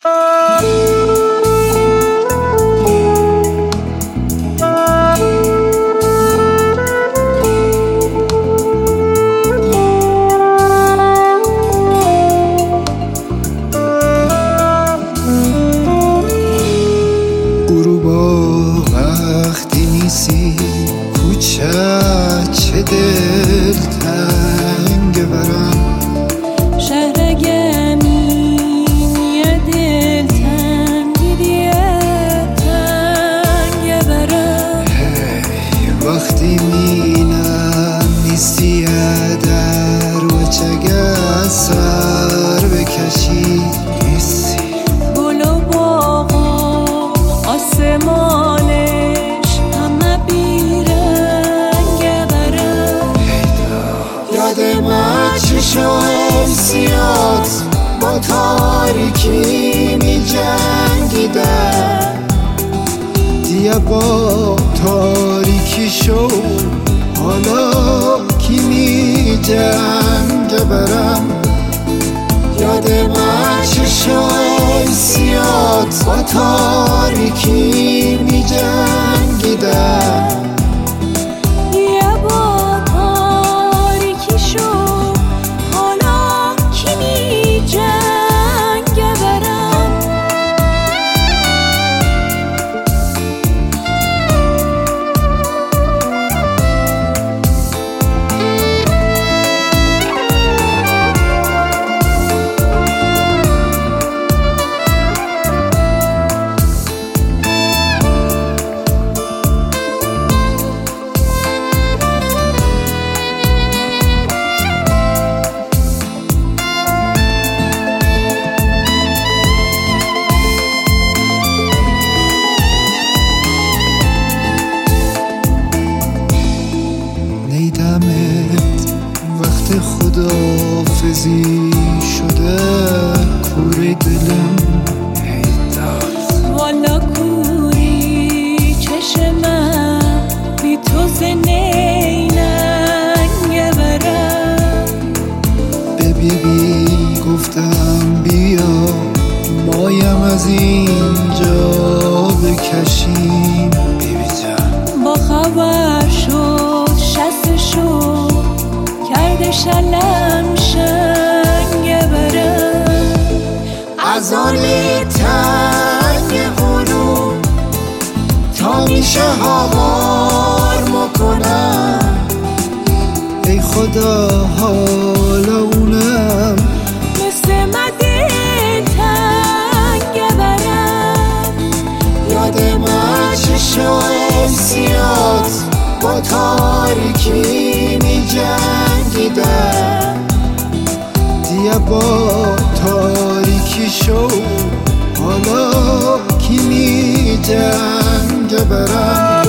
وقتی نیستی کوچه چه دلتنگ برم شهر گمین یه دلتنگی تنگ برم وقتی مینم نیستی در و چگه سر بکشی نیستی گل و باغ و آسمانش همه بیرنگ برم یاد من چشم سیاد با تاریکی می جنگیدن دیگه با تاریکی شو حالا کی می جنگ برم یاد من چشم سیاد با تاریکی می جنگیدن یه با تاریکی شو حالا کی می جنگ برم نیدمت وقت خداحافظی شده کوره دلم والا کوری چشمم بی تو زنیننگ برم بی گفتم بیا مایم از اینجا بکشیم بیبی جان با خبر شد شستشو کرده شلم شنگ برم از آنی تنگ غروب تا میشه هوار مکنم ای خدا حالا اونم مثل مده تنگ برم یاد من چشم سیاد با تاریکی می جنگیدن دیگه با تاریکی شو حالا کی می جنگ برم